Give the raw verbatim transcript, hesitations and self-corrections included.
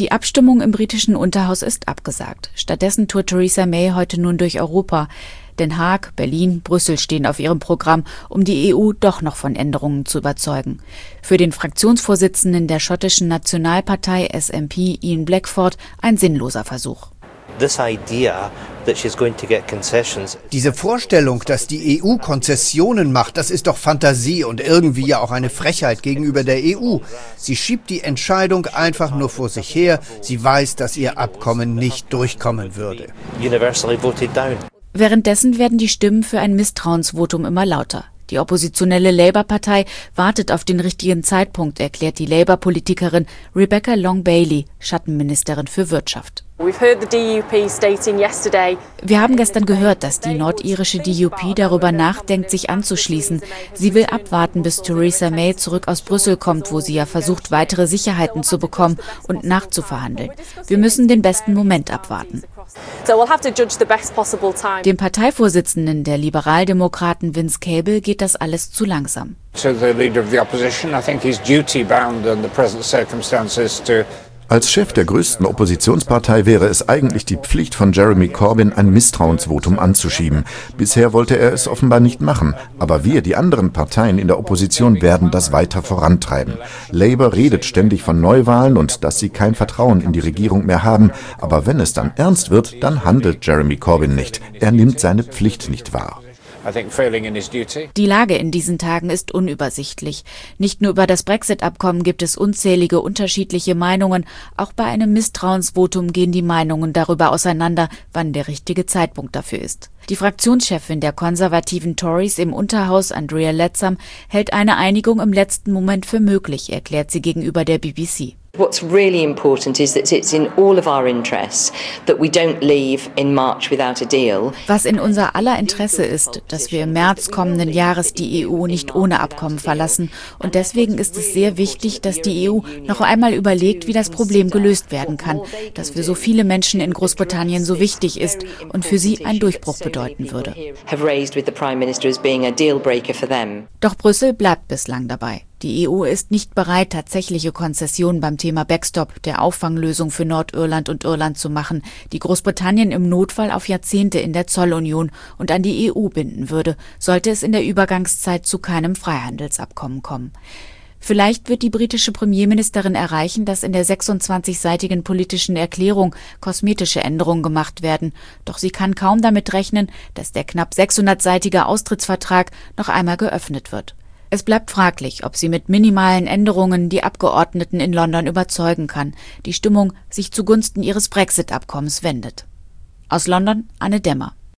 Die Abstimmung im britischen Unterhaus ist abgesagt. Stattdessen tourt Theresa May heute nun durch Europa. Den Haag, Berlin, Brüssel stehen auf ihrem Programm, um die E U doch noch von Änderungen zu überzeugen. Für den Fraktionsvorsitzenden der schottischen Nationalpartei S N P, Ian Blackford, ein sinnloser Versuch. Diese Vorstellung, dass die E U Konzessionen macht, das ist doch Fantasie und irgendwie ja auch eine Frechheit gegenüber der E U. Sie schiebt die Entscheidung einfach nur vor sich her. Sie weiß, dass ihr Abkommen nicht durchkommen würde. Währenddessen werden die Stimmen für ein Misstrauensvotum immer lauter. Die oppositionelle Labour-Partei wartet auf den richtigen Zeitpunkt, erklärt die Labour-Politikerin Rebecca Long-Bailey, Schattenministerin für Wirtschaft. Wir haben gestern gehört, dass die nordirische D U P darüber nachdenkt, sich anzuschließen. Sie will abwarten, bis Theresa May zurück aus Brüssel kommt, wo sie ja versucht, weitere Sicherheiten zu bekommen und nachzuverhandeln. Wir müssen den besten Moment abwarten. Dem Parteivorsitzenden der Liberaldemokraten Vince Cable geht das alles zu langsam. Als Chef der größten Oppositionspartei wäre es eigentlich die Pflicht von Jeremy Corbyn, ein Misstrauensvotum anzuschieben. Bisher wollte er es offenbar nicht machen, aber wir, die anderen Parteien in der Opposition, werden das weiter vorantreiben. Labour redet ständig von Neuwahlen und dass sie kein Vertrauen in die Regierung mehr haben, aber wenn es dann ernst wird, dann handelt Jeremy Corbyn nicht. Er nimmt seine Pflicht nicht wahr. Die Lage in diesen Tagen ist unübersichtlich. Nicht nur über das Brexit-Abkommen gibt es unzählige unterschiedliche Meinungen. Auch bei einem Misstrauensvotum gehen die Meinungen darüber auseinander, wann der richtige Zeitpunkt dafür ist. Die Fraktionschefin der konservativen Tories im Unterhaus, Andrea Leadsom, hält eine Einigung im letzten Moment für möglich, erklärt sie gegenüber der B B C. What's really important is that it's in all of our interests that we don't leave in March without a deal. Was in unser aller Interesse ist, dass wir im März kommenden Jahres die E U nicht ohne Abkommen verlassen. Und deswegen ist es sehr wichtig, dass die E U noch einmal überlegt, wie das Problem gelöst werden kann, das für so viele Menschen in Großbritannien so wichtig ist und für sie einen Durchbruch bedeuten würde. Doch Brüssel bleibt bislang dabei. Die E U ist nicht bereit, tatsächliche Konzessionen beim Thema Backstop, der Auffanglösung für Nordirland und Irland zu machen, die Großbritannien im Notfall auf Jahrzehnte in der Zollunion und an die E U binden würde, sollte es in der Übergangszeit zu keinem Freihandelsabkommen kommen. Vielleicht wird die britische Premierministerin erreichen, dass in der sechsundzwanzigseitigen politischen Erklärung kosmetische Änderungen gemacht werden. Doch sie kann kaum damit rechnen, dass der knapp sechshundertseitige Austrittsvertrag noch einmal geöffnet wird. Es bleibt fraglich, ob sie mit minimalen Änderungen die Abgeordneten in London überzeugen kann, die Stimmung sich zugunsten ihres Brexit-Abkommens wendet. Aus London, Anne Demmer.